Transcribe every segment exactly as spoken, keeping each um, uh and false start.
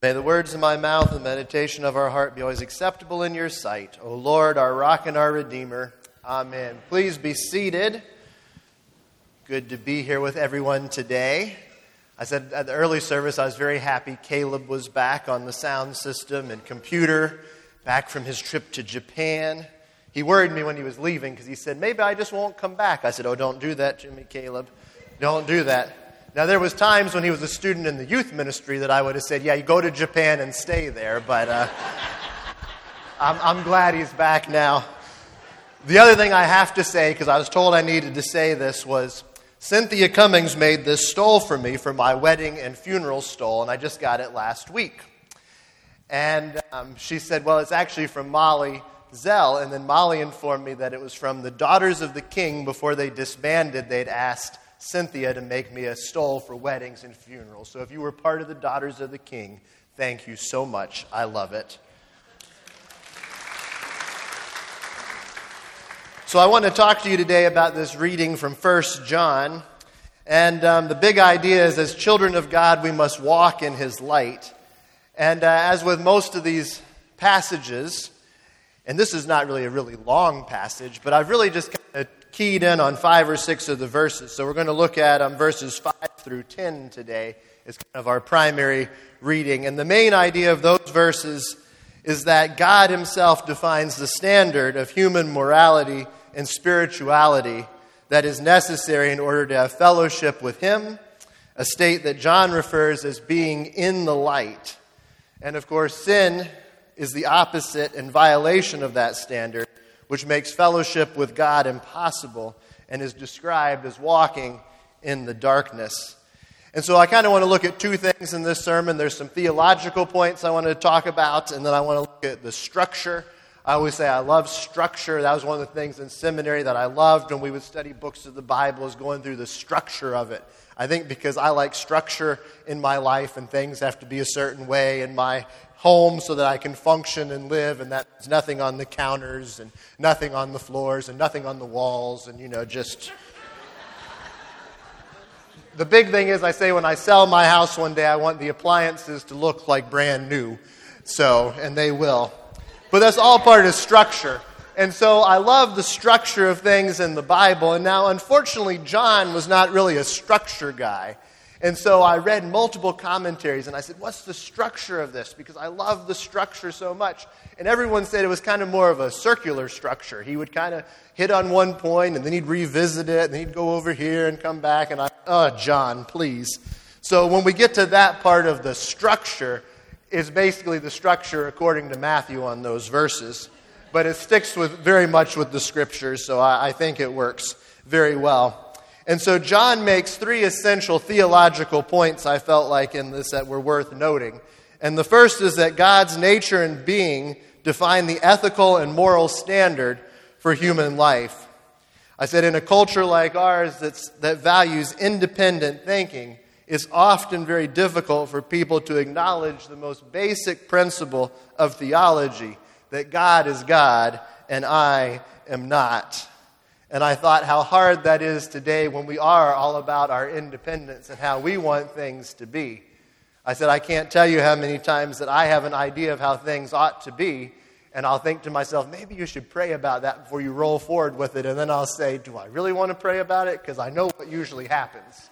May the words of my mouth and the meditation of our heart be always acceptable in your sight, O Lord, our rock and our redeemer. Amen. Please be seated. Good to be here with everyone today. I said at the early service I was very happy Caleb was back on the sound system and computer, back from his trip to Japan. He worried me when he was leaving because he said, maybe I just won't come back. I said, oh, don't do that, Jimmy Caleb. Don't do that. Now, there was times when he was a student in the youth ministry that I would have said, yeah, you go to Japan and stay there, but uh, I'm, I'm glad he's back now. The other thing I have to say, because I was told I needed to say this, was Cynthia Cummings made this stole for me for my wedding and funeral stole, and I just got it last week. And um, she said, well, it's actually from Molly Zell, and then Molly informed me that it was from the Daughters of the King. Before they disbanded, they'd asked Cynthia to make me a stole for weddings and funerals. So if you were part of the Daughters of the King, thank you so much. I love it. So I want to talk to you today about this reading from First John. And um, the big idea is, as children of God, we must walk in His light. And uh, as with most of these passages, and this is not really a really long passage, but I've really just kind of keyed in on five or six of the verses. So we're going to look at um, verses five through ten today as kind of our primary reading. And the main idea of those verses is that God Himself defines the standard of human morality and spirituality that is necessary in order to have fellowship with Him, a state that John refers as being in the light. And of course, sin is the opposite and violation of that standard, which makes fellowship with God impossible and is described as walking in the darkness. And so I kind of want to look at two things in this sermon. There's some theological points I want to talk about, and then I want to look at the structure. I always say I love structure. That was one of the things in seminary that I loved when we would study books of the Bible, is going through the structure of it. I think because I like structure in my life, and things have to be a certain way in my home so that I can function and live, and that's nothing on the counters and nothing on the floors and nothing on the walls, and, you know, just... The big thing is, I say when I sell my house one day, I want the appliances to look like brand new. So, and they will. But that's all part of structure. And so I love the structure of things in the Bible. And now, unfortunately, John was not really a structure guy. And so I read multiple commentaries, and I said, what's the structure of this? Because I love the structure so much. And everyone said it was kind of more of a circular structure. He would kind of hit on one point, and then he'd revisit it, and then he'd go over here and come back. And I, oh, John, please. So when we get to that part of the structure, it's basically the structure according to Matthew on those verses. But it sticks with very much with the Scriptures, so I, I think it works very well. And so John makes three essential theological points, I felt like, in this that were worth noting. And the first is that God's nature and being define the ethical and moral standard for human life. I said in a culture like ours that's, that values independent thinking, it's often very difficult for people to acknowledge the most basic principle of theology, that God is God and I am not. And I thought how hard that is today when we are all about our independence and how we want things to be. I said, I can't tell you how many times that I have an idea of how things ought to be, and I'll think to myself, maybe you should pray about that before you roll forward with it. And then I'll say, do I really want to pray about it? Because I know what usually happens.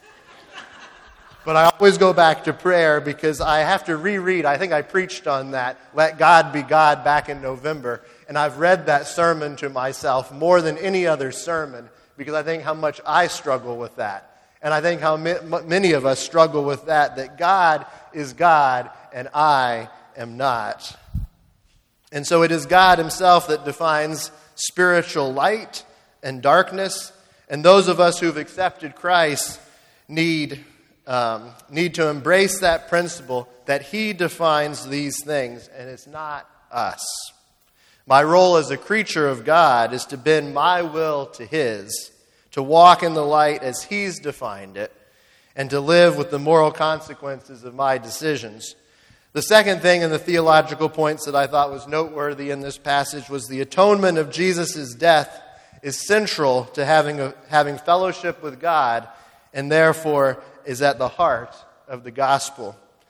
But I always go back to prayer because I have to reread. I think I preached on that, Let God Be God, back in November. And I've read that sermon to myself more than any other sermon because I think how much I struggle with that. And I think how many of us struggle with that, that God is God and I am not. And so it is God Himself that defines spiritual light and darkness. And those of us who've accepted Christ need Um, need to embrace that principle that He defines these things, and it's not us. My role as a creature of God is to bend my will to His, to walk in the light as He's defined it, and to live with the moral consequences of my decisions. The second thing in the theological points that I thought was noteworthy in this passage was the atonement of Jesus' death is central to having a, having fellowship with God, and therefore is at the heart of the gospel.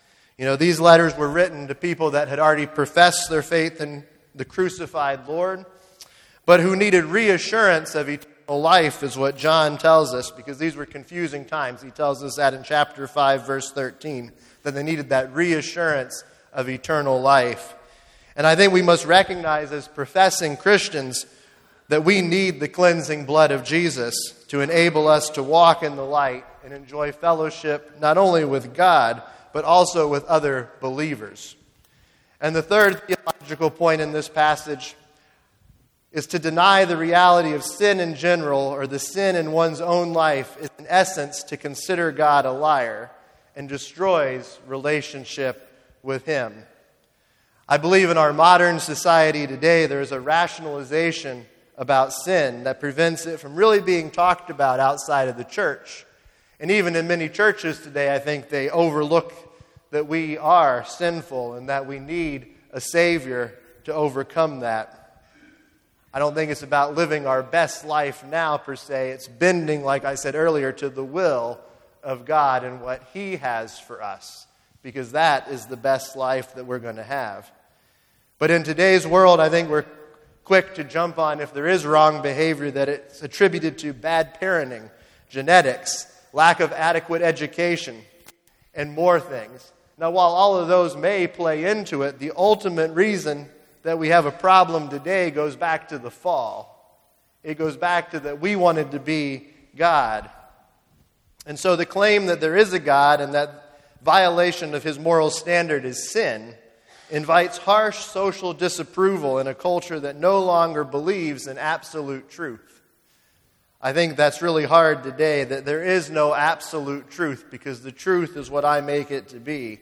You know, these letters were written to people that had already professed their faith in the crucified Lord, but who needed reassurance of eternal life, is what John tells us, because these were confusing times. He tells us that in chapter five, verse thirteen, that they needed that reassurance of eternal life. And I think we must recognize as professing Christians that we need the cleansing blood of Jesus to enable us to walk in the light and enjoy fellowship not only with God, but also with other believers. And the third theological point in this passage is to deny the reality of sin in general, or the sin in one's own life, is in essence to consider God a liar and destroys relationship with Him. I believe in our modern society today there is a rationalization about sin that prevents it from really being talked about outside of the church. And even in many churches today, I think they overlook that we are sinful and that we need a Savior to overcome that. I don't think it's about living our best life now, per se. It's bending, like I said earlier, to the will of God and what He has for us, because that is the best life that we're going to have. But in today's world, I think we're quick to jump on, if there is wrong behavior, that it's attributed to bad parenting, genetics, lack of adequate education, and more things. Now, while all of those may play into it, the ultimate reason that we have a problem today goes back to the fall. It goes back to that we wanted to be God. And so the claim that there is a God and that violation of His moral standard is sin invites harsh social disapproval in a culture that no longer believes in absolute truth. I think that's really hard today, that there is no absolute truth, because the truth is what I make it to be.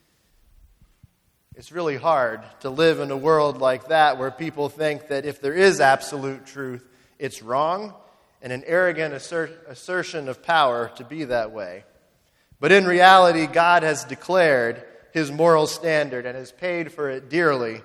It's really hard to live in a world like that, where people think that if there is absolute truth, it's wrong and an arrogant assert- assertion of power to be that way. But in reality, God has declared His moral standard and has paid for it dearly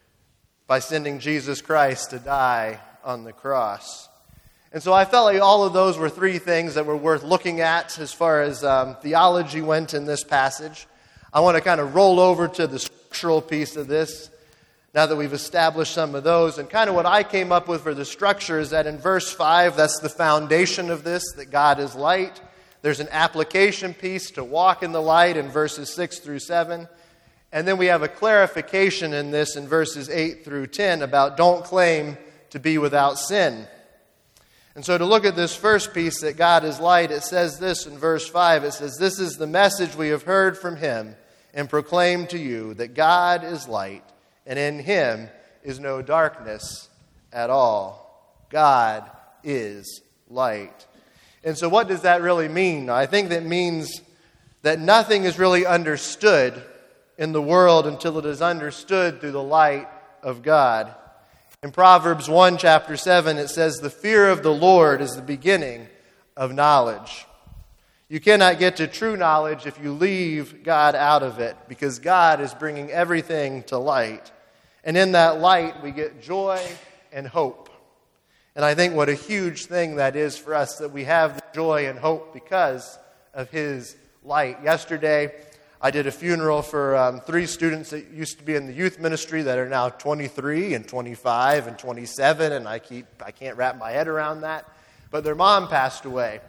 by sending Jesus Christ to die on the cross. And so I felt like all of those were three things that were worth looking at as far as um, theology went in this passage. I want to kind of roll over to the structural piece of this, now that we've established some of those. And kind of what I came up with for the structure is that in verse five, that's the foundation of this, that God is light. There's an application piece to walk in the light in verses six through seven. And then we have a clarification in this in verses eight through ten about don't claim to be without sin. And so to look at this first piece, that God is light, it says this in verse five. It says, "This is the message we have heard from Him and proclaim to you, that God is light, and in Him is no darkness at all." God is light. And so what does that really mean? I think that means that nothing is really understood in the world until it is understood through the light of God. In Proverbs one, chapter seven, it says, "The fear of the Lord is the beginning of knowledge." You cannot get to true knowledge if you leave God out of it, because God is bringing everything to light. And in that light, we get joy and hope. And I think what a huge thing that is for us, that we have the joy and hope because of His light. Yesterday, I did a funeral for um, three students that used to be in the youth ministry that are now twenty-three and twenty-five and twenty-seven, and I keep I can't wrap my head around that. But their mom passed away,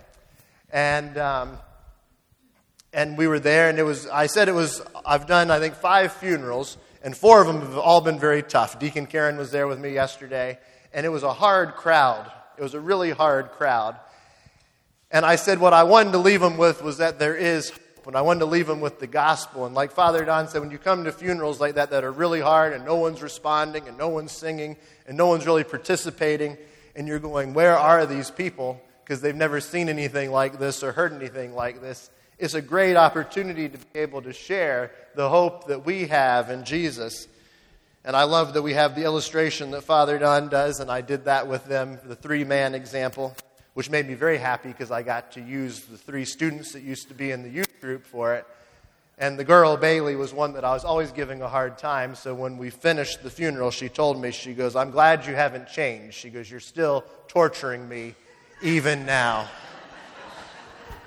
and um, and we were there, and it was I said it was I've done I think five funerals, and four of them have all been very tough. Deacon Karen was there with me yesterday, and it was a hard crowd. It was a really hard crowd, and I said what I wanted to leave them with was that there is hope. And I wanted to leave them with the gospel. And like Father Don said, when you come to funerals like that that are really hard and no one's responding and no one's singing and no one's really participating, and you're going, where are these people? Because they've never seen anything like this or heard anything like this. It's a great opportunity to be able to share the hope that we have in Jesus. And I love that we have the illustration that Father Don does, and I did that with them, the three-man example, which made me very happy because I got to use the three students that used to be in the youth group for it. And the girl, Bailey, was one that I was always giving a hard time. So when we finished the funeral, she told me, she goes, "I'm glad you haven't changed." She goes, "You're still torturing me even now."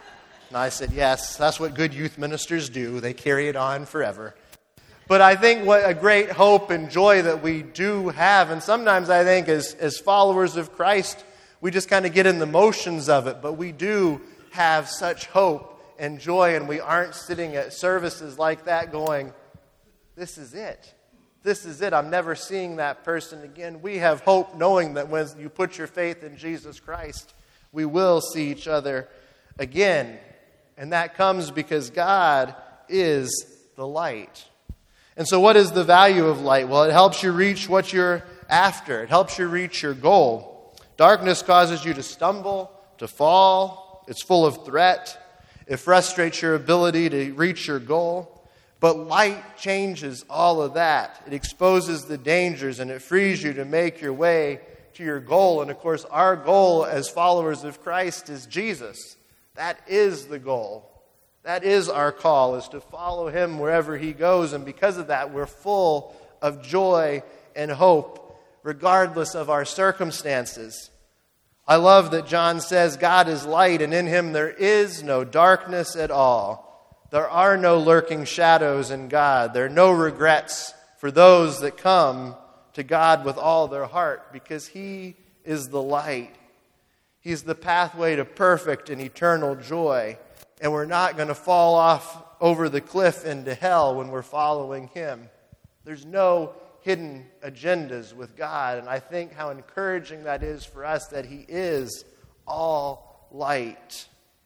And I said, yes, that's what good youth ministers do. They carry it on forever. But I think what a great hope and joy that we do have, and sometimes I think as, as followers of Christ, we just kind of get in the motions of it, but we do have such hope and joy, and we aren't sitting at services like that going, this is it. This is it. I'm never seeing that person again. We have hope knowing that when you put your faith in Jesus Christ, we will see each other again. And that comes because God is the light. And so what is the value of light? Well, it helps you reach what you're after. It helps you reach your goal. Darkness causes you to stumble, to fall. It's full of threat. It frustrates your ability to reach your goal. But light changes all of that. It exposes the dangers and it frees you to make your way to your goal. And of course, our goal as followers of Christ is Jesus. That is the goal. That is our call, is to follow him wherever he goes. And because of that, we're full of joy and hope, regardless of our circumstances. I love that John says God is light, and in him there is no darkness at all. There are no lurking shadows in God. There are no regrets for those that come to God with all their heart, because he is the light. He's the pathway to perfect and eternal joy. And we're not going to fall off over the cliff into hell when we're following him. There's no hidden agendas with God. And I think how encouraging that is for us, that he is all light.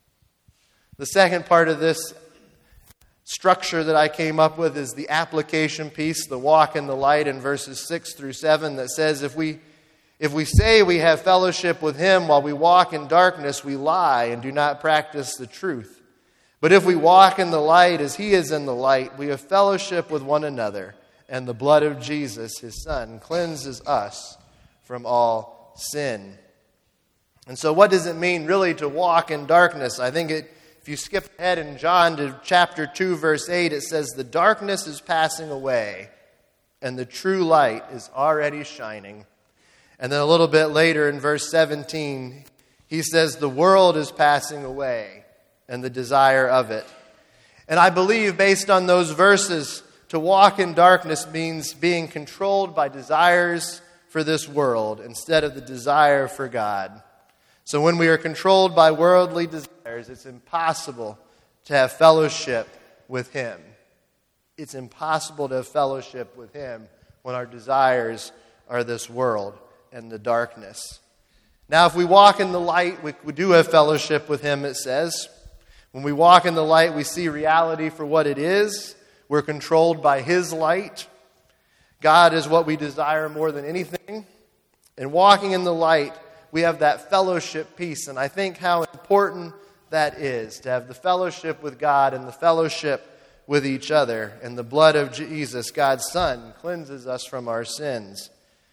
The second part of this structure that I came up with is the application piece, the walk in the light in verses six through seven, that says if we If we say we have fellowship with him while we walk in darkness, we lie and do not practice the truth. But if we walk in the light as he is in the light, we have fellowship with one another, and the blood of Jesus, his Son, cleanses us from all sin. And so what does it mean really to walk in darkness? I think it, if you skip ahead in John to chapter two, verse eight, it says, the darkness is passing away, and the true light is already shining. And then a little bit later in verse seventeen, he says, the world is passing away and the desire of it. And I believe, based on those verses, to walk in darkness means being controlled by desires for this world instead of the desire for God. So when we are controlled by worldly desires, it's impossible to have fellowship with him. It's impossible to have fellowship with him when our desires are this world and the darkness. Now, if we walk in the light, we, we do have fellowship with him, it says. When we walk in the light, we see reality for what it is. We're controlled by his light. God is what we desire more than anything. And walking in the light, we have that fellowship piece. And I think how important that is, to have the fellowship with God and the fellowship with each other. And the blood of Jesus, God's Son, cleanses us from our sins.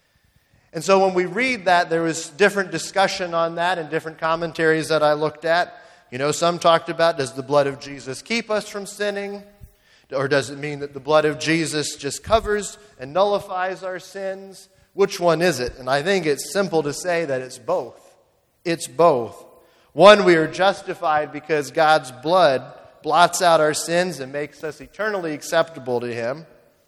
And so when we read that, there was different discussion on that and different commentaries that I looked at. You know, some talked about, does the blood of Jesus keep us from sinning? Or does it mean that the blood of Jesus just covers and nullifies our sins? Which one is it? And I think it's simple to say that it's both. It's both. One, we are justified because God's blood blots out our sins and makes us eternally acceptable to him.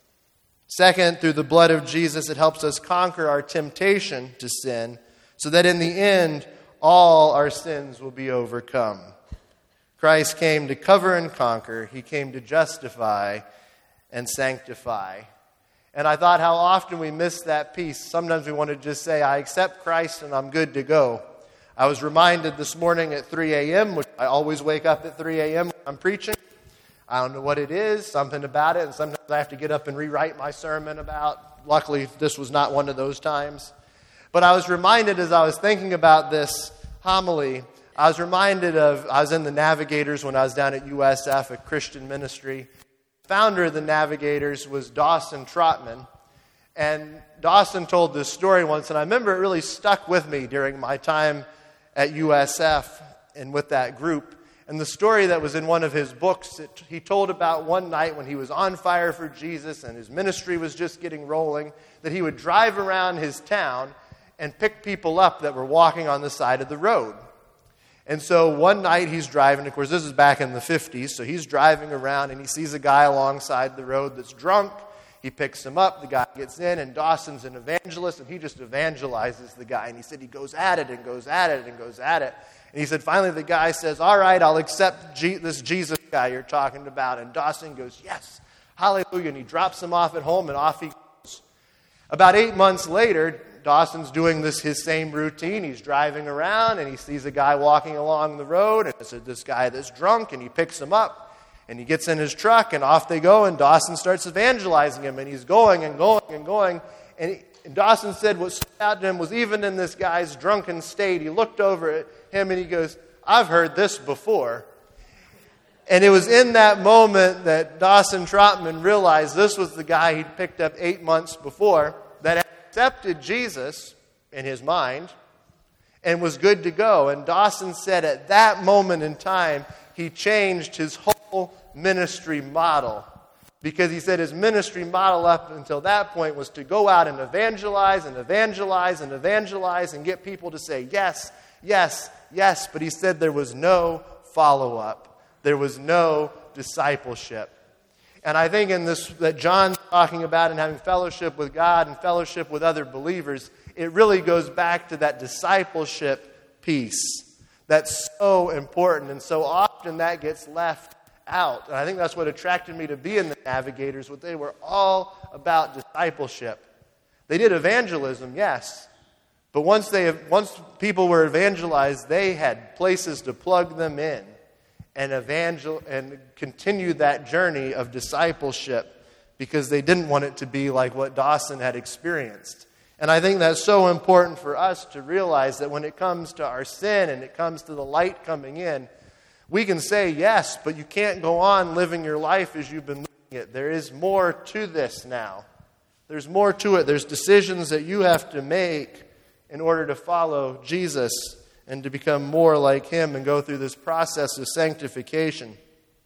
Second, through the blood of Jesus, it helps us conquer our temptation to sin, so that in the end, all our sins will be overcome. Christ came to cover and conquer. He came to justify and sanctify. And I thought how often we miss that piece. Sometimes we want to just say, I accept Christ and I'm good to go. I was reminded this morning at three a.m., which I always wake up at three a.m. when I'm preaching. I don't know what it is, something about it, and sometimes I have to get up and rewrite my sermon about. Luckily, this was not one of those times. But I was reminded as I was thinking about this homily, I was reminded of, I was in the Navigators when I was down at U S F, a Christian ministry. The founder of the Navigators was Dawson Trotman. And Dawson told this story once, and I remember it really stuck with me during my time at U S F and with that group. And the story that was in one of his books, it, he told about one night when he was on fire for Jesus and his ministry was just getting rolling, that he would drive around his town and pick people up that were walking on the side of the road. And so one night he's driving. Of course, this is back in the fifties. So he's driving around and he sees a guy alongside the road that's drunk. He picks him up. The guy gets in, and Dawson's an evangelist, and he just evangelizes the guy. And he said he goes at it and goes at it and goes at it. And he said finally the guy says, all right, I'll accept G- this Jesus guy you're talking about. And Dawson goes, yes, hallelujah. And he drops him off at home, and off he goes. About eight months later, Dawson's doing this his same routine. He's driving around, and he sees a guy walking along the road, and it's this guy that's drunk, and he picks him up. And he gets in his truck, and off they go, and Dawson starts evangelizing him, and he's going and going and going. And, he, and Dawson said what stood out to him was even in this guy's drunken state, he looked over at him and he goes, I've heard this before. And it was in that moment that Dawson Trotman realized this was the guy he'd picked up eight months before that had accepted Jesus in his mind and was good to go. And Dawson said at that moment in time, he changed his whole ministry model, because he said his ministry model up until that point was to go out and evangelize and evangelize and evangelize and get people to say yes, yes, yes. But he said there was no follow-up. There was no discipleship. And I think in this that John's talking about and having fellowship with God and fellowship with other believers, it really goes back to that discipleship piece. That's so important, and so often that gets left out. And I think that's what attracted me to be in the Navigators. What they were all about discipleship. They did evangelism, yes, but once they once people were evangelized, they had places to plug them in and evangel and continue that journey of discipleship, because they didn't want it to be like what Dawson had experienced. And I think that's so important for us to realize that when it comes to our sin and it comes to the light coming in, we can say yes, but you can't go on living your life as you've been living it. There is more to this now. There's more to it. There's decisions that you have to make in order to follow Jesus and to become more like Him and go through this process of sanctification.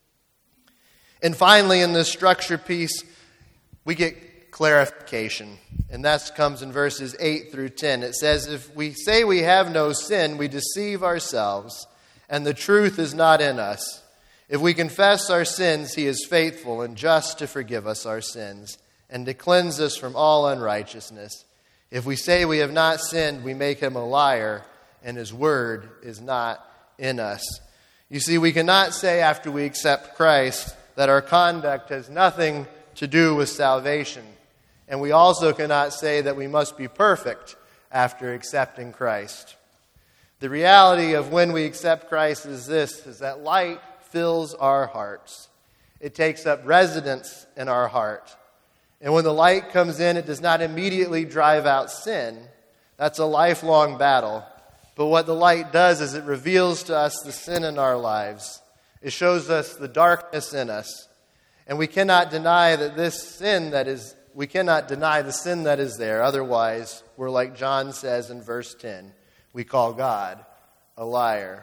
And finally, in this structure piece, we get clarification. And that comes in verses eight through ten. It says, if we say we have no sin, we deceive ourselves, and the truth is not in us. If we confess our sins, He is faithful and just to forgive us our sins and to cleanse us from all unrighteousness. If we say we have not sinned, we make Him a liar, and His word is not in us. You see, we cannot say after we accept Christ that our conduct has nothing to do with salvation. And we also cannot say that we must be perfect after accepting Christ. The reality of when we accept Christ is this, is that light fills our hearts. It takes up residence in our heart. And when the light comes in, it does not immediately drive out sin. That's a lifelong battle. But what the light does is it reveals to us the sin in our lives. It shows us the darkness in us. And we cannot deny that this sin that is, we cannot deny the sin that is there. Otherwise, we're like John says in verse ten. We call God a liar.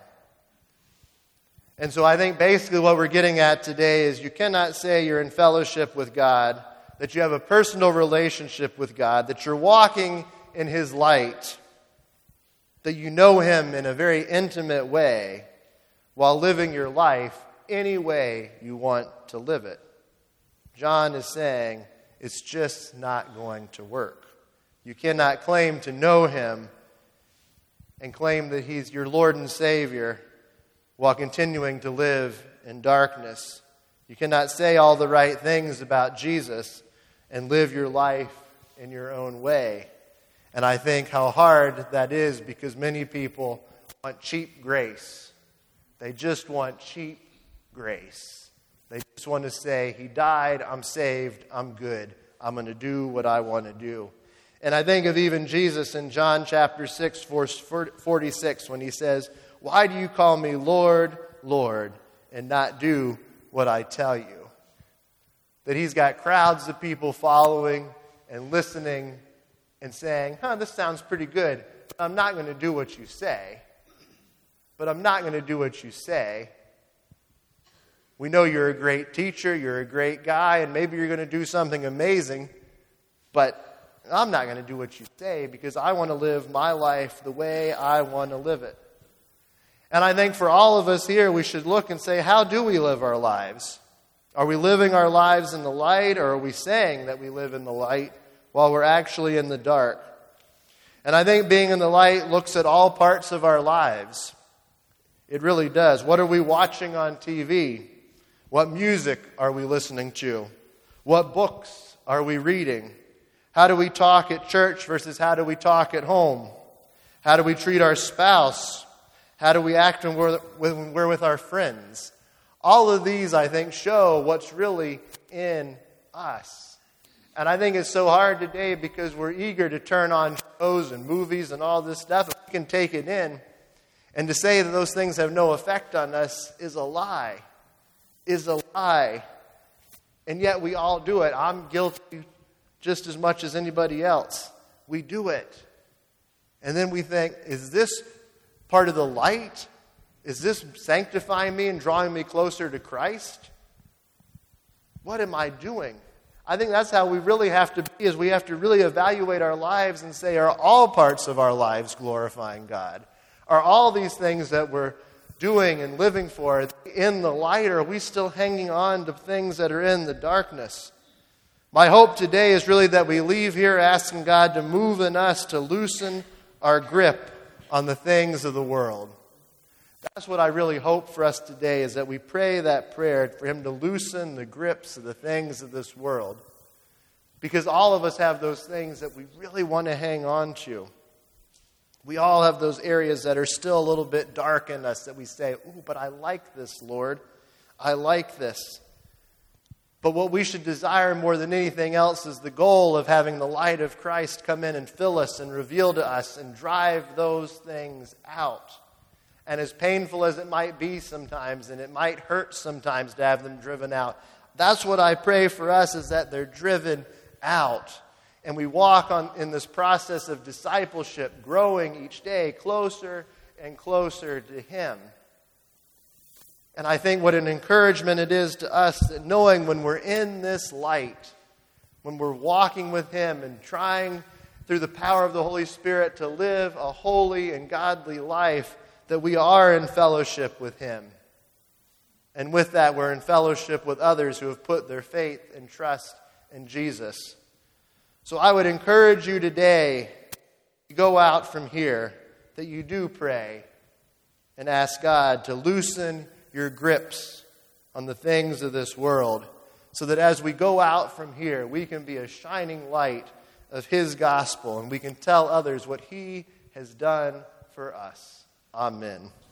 And so I think basically what we're getting at today is you cannot say you're in fellowship with God, that you have a personal relationship with God, that you're walking in His light, that you know Him in a very intimate way while living your life any way you want to live it. John is saying it's just not going to work. You cannot claim to know Him and claim that He's your Lord and Savior while continuing to live in darkness. You cannot say all the right things about Jesus and live your life in your own way. And I think how hard that is, because many people want cheap grace. They just want cheap grace. They just want to say, He died, I'm saved, I'm good. I'm going to do what I want to do. And I think of even Jesus in John chapter six, verse forty-six, when He says, why do you call me Lord, Lord, and not do what I tell you? That He's got crowds of people following and listening and saying, huh, this sounds pretty good, but I'm not going to do what you say. But I'm not going to do what you say. We know you're a great teacher, you're a great guy, and maybe you're going to do something amazing, but I'm not going to do what you say because I want to live my life the way I want to live it. And I think for all of us here, we should look and say, how do we live our lives? Are we living our lives in the light, or are we saying that we live in the light while we're actually in the dark? And I think being in the light looks at all parts of our lives. It really does. What are we watching on T V? What music are we listening to? What books are we reading? How do we talk at church versus how do we talk at home? How do we treat our spouse? How do we act when we're, when we're with our friends? All of these, I think, show what's really in us. And I think it's so hard today because we're eager to turn on shows and movies and all this stuff. And we can take it in. And to say that those things have no effect on us is a lie. Is a lie. And yet we all do it. I'm guilty just as much as anybody else. We do it. And then we think, is this part of the light? Is this sanctifying me and drawing me closer to Christ? What am I doing? I think that's how we really have to be, is we have to really evaluate our lives and say, are all parts of our lives glorifying God? Are all these things that we're doing and living for in the light, or are we still hanging on to things that are in the darkness? My hope today is really that we leave here asking God to move in us to loosen our grip on the things of the world. That's what I really hope for us today, is that we pray that prayer for Him to loosen the grips of the things of this world. Because all of us have those things that we really want to hang on to. We all have those areas that are still a little bit dark in us that we say, ooh, but I like this, Lord. I like this. But what we should desire more than anything else is the goal of having the light of Christ come in and fill us and reveal to us and drive those things out. And as painful as it might be sometimes, and it might hurt sometimes to have them driven out, that's what I pray for us, is that they're driven out. And we walk on in this process of discipleship, growing each day closer and closer to Him. And I think what an encouragement it is to us, that knowing when we're in this light, when we're walking with Him and trying through the power of the Holy Spirit to live a holy and godly life, that we are in fellowship with Him. And with that, we're in fellowship with others who have put their faith and trust in Jesus. So I would encourage you today to go out from here, that you do pray and ask God to loosen your grips on the things of this world, so that as we go out from here, we can be a shining light of His gospel, and we can tell others what He has done for us. Amen.